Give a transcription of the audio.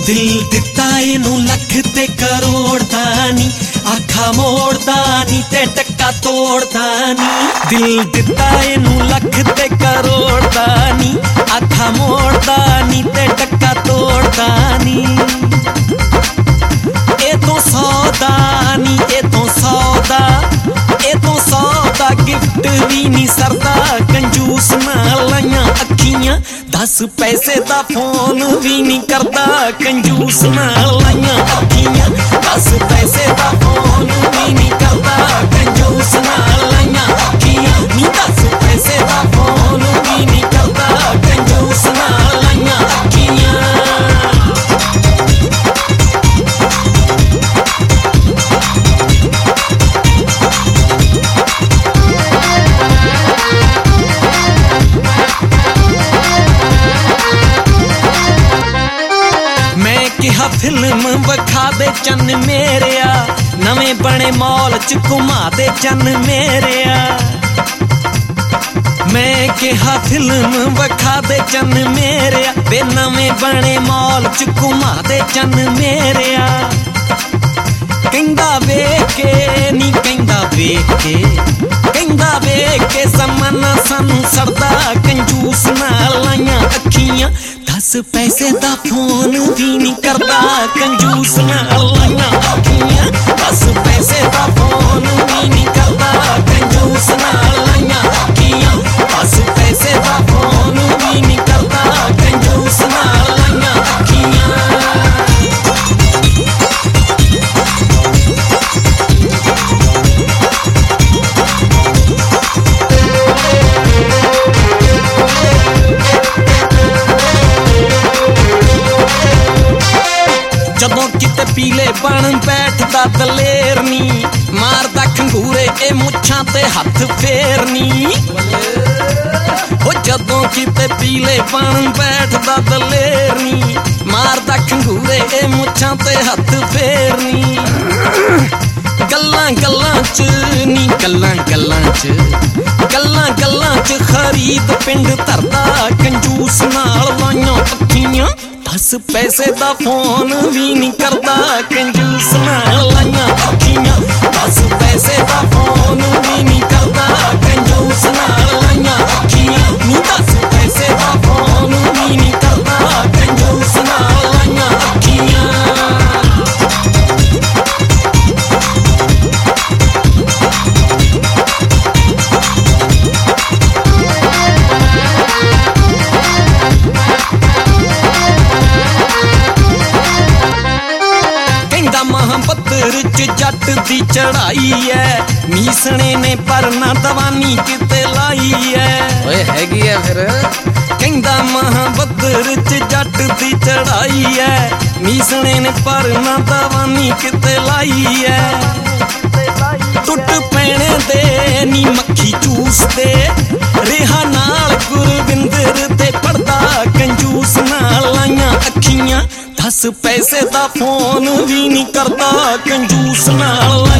दिल दिता इनू लख ते करोड़ दानी, आखा मोड़ दानी ते टक्का तोड़ दानी। दिल दिता इनू लख ते करोड़ दानी, आखा मोड़ दानी ते टक्का तोड़ दानी। ए तो सौदा नी, ए तो सौदा, ए तो सौदा गिफ्ट भी नहीं सरदा, कंजूस नाल लाइयां अखियां, 10 पैसे दा फोन भी नहीं करदा, कंजूस नाल लाइयां अखियां, 10 पैसे दा फोन भी नहीं करदा, कंजूस नाल लाइयां अखियां, नी 10 पैसे दा फोन भी नहीं करदा, कंजूस नाल लाइयां अखियां। किहा फिल्म विखा दे चन्न मेरेया, नवे बने मॉल च घुमा दे चन्न मेरेया। मैं किहा फिल्म विखा दे चन्न मेरेया, बे नवे बने मॉल च घुमा दे चन्न मेरेया। कहंदा वेख के नी, कहंदा वेख के, कहंदा वेख के समना सानू सड़दा, कंजूस नाल लाइयां अखियां, 10 पैसे दा फोन भी नहीं करदा, कंजूस नाल लाइयां अखियां, 10 पैसे दा फोन भी नहीं करदा, कंजूस नाल लाइयां अखियां, 10 पैसे दा फोन भी नहीं करदा, कंजूस नाल लाइयां अखियां। जदों किते पीले बन बैठदा दलेर नी, मारदा खंगूरे ए मुच्छां ते हथ फेरनी। ओ जदों किते पीले बन बैठदा दलेर नी, मारदा खंगूरे ए मुच्छां ते हथ फेरनी। गल्लां गल्लां च नी, गल्लां गल्लां च, गल्लां गल्लां च खरीद पिंड धरदा, कंजूस नाल लाइयां अखियां, 10 पैसे दा फोन भी नहीं करदा, कंजूस नाल लाइयां अखियां, 10 पैसे दा फोन भी नहीं करदा, कंजूस नाल लाइयां अखियां, नी 10 पैसे दा फोन भी नहीं करदा, कंजूस नाल लाइयां अखियां। महाबत्तर च जट दी चढ़ाई है, मीसने ने पर ना दवानी किते लाई है। ओए हैगी है फिर, कहंदा महाबत्तर च जट दी चढ़ाई है, मीसने ने पर ना दवानी किते लाई है। टुट पैने दे नी मक्खी चूस दे, रेहा नाल गुरविंदर ते पड़दा, कंजूस नाल लाइयां अखियां, 10 पैसे दा फोन भी नहीं करदा, कंजूस नाल